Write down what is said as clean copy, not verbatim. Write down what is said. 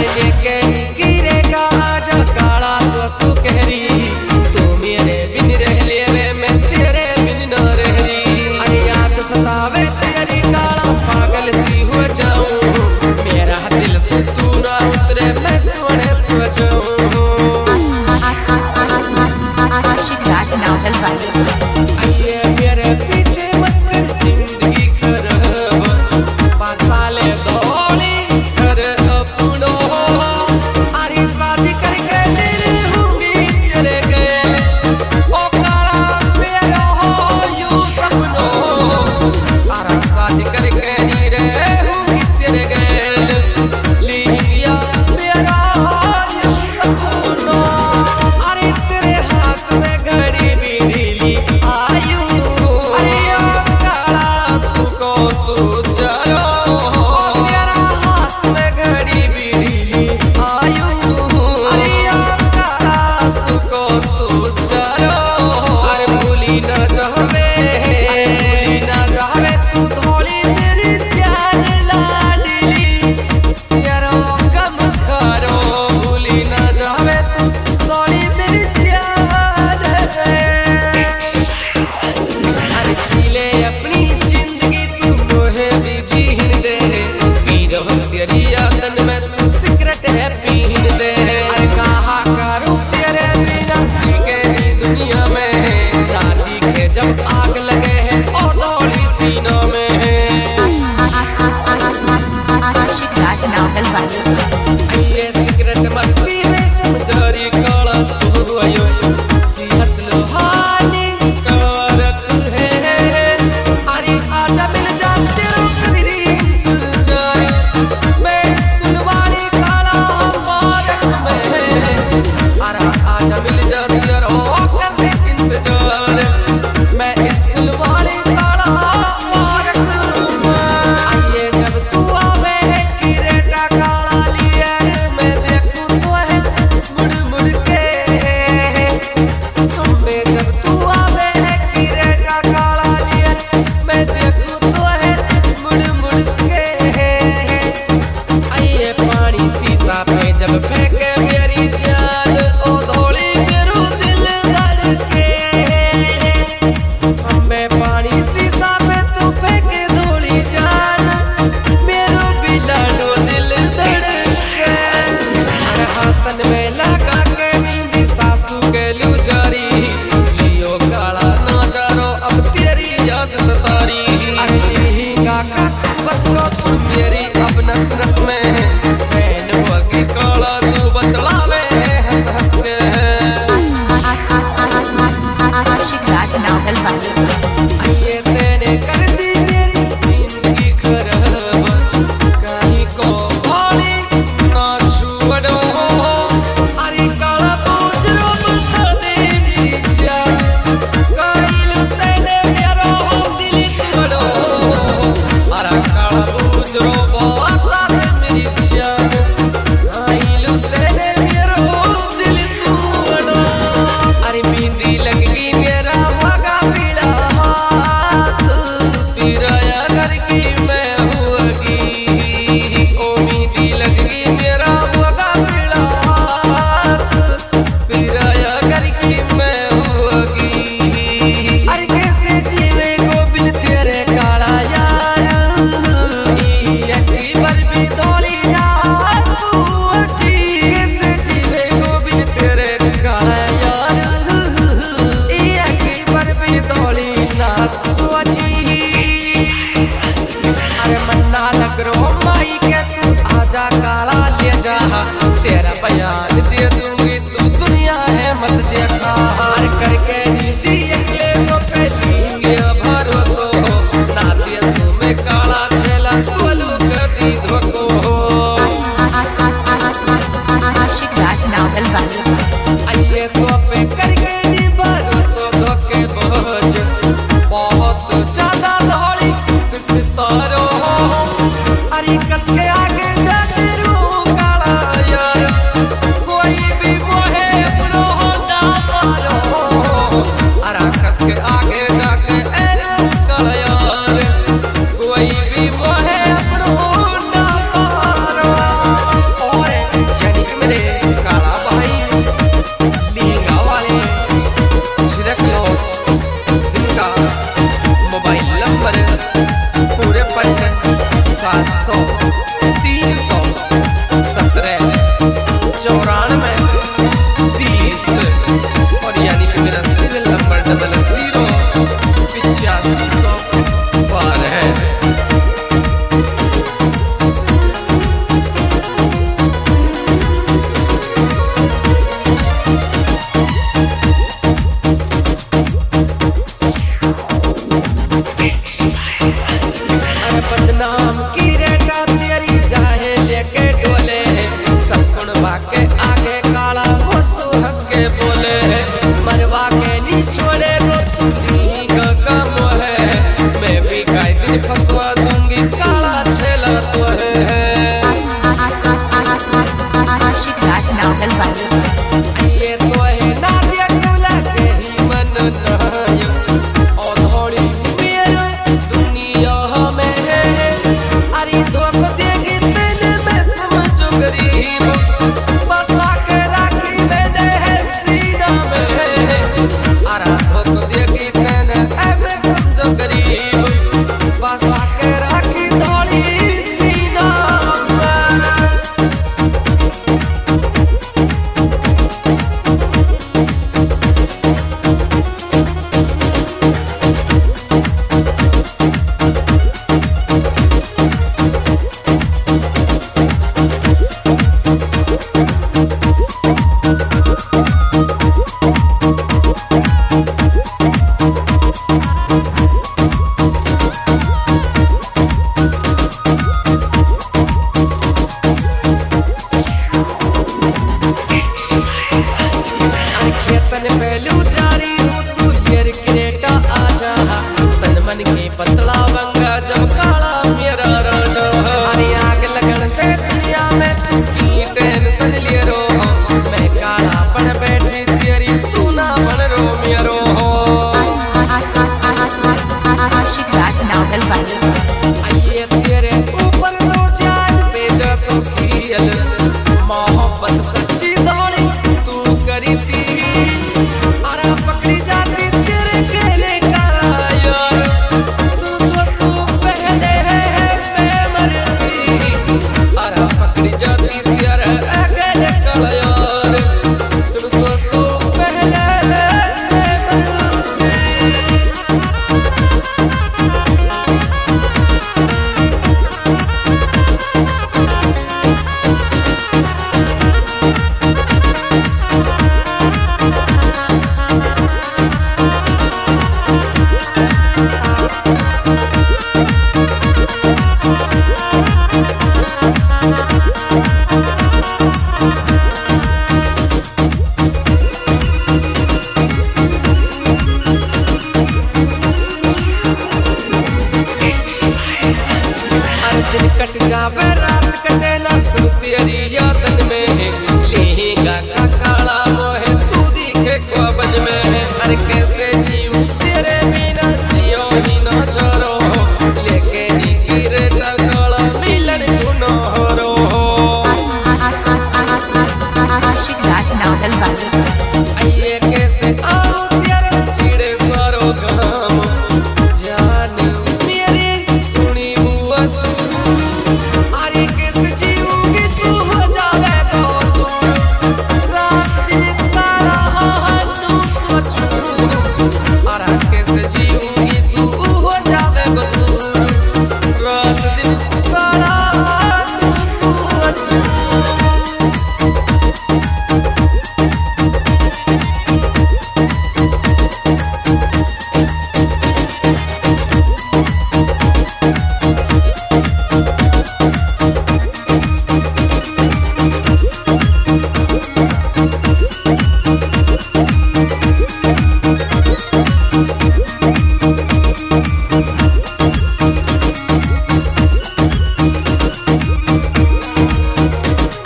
आइए जब तू आवे किरेटा काला लियर मैं देखूं तो पतला बंगा जब काला मेरा राजा अरे आग लगन ते दुनिया में तू की टेंशन लिए रो मैं काला बन बैठी तेरी तू ना बन रो मेरो आशिक रात नावल वाले आइए तेरे ऊपर दो जान पे जा तो खियल मोहब्बत सच्ची दौड़ी तू करी थी अरे पकड़ी जाती तेरे कहने का यार सुन तो सु पहले है मरती अरे पकड़ी जाती तेरे कहने का यार सुन तो सु पहले मरती दिन कट जावे रात कटे ना सुन तेरी यादन में लेगा का काला मोहे तू दिखे ख्वाबन में हर कैसे जीव तेरे बिना जियो ही ना चलो लेके ही गिरे ता काला मिलन गुनो हो रो आशिक रात नावल वाले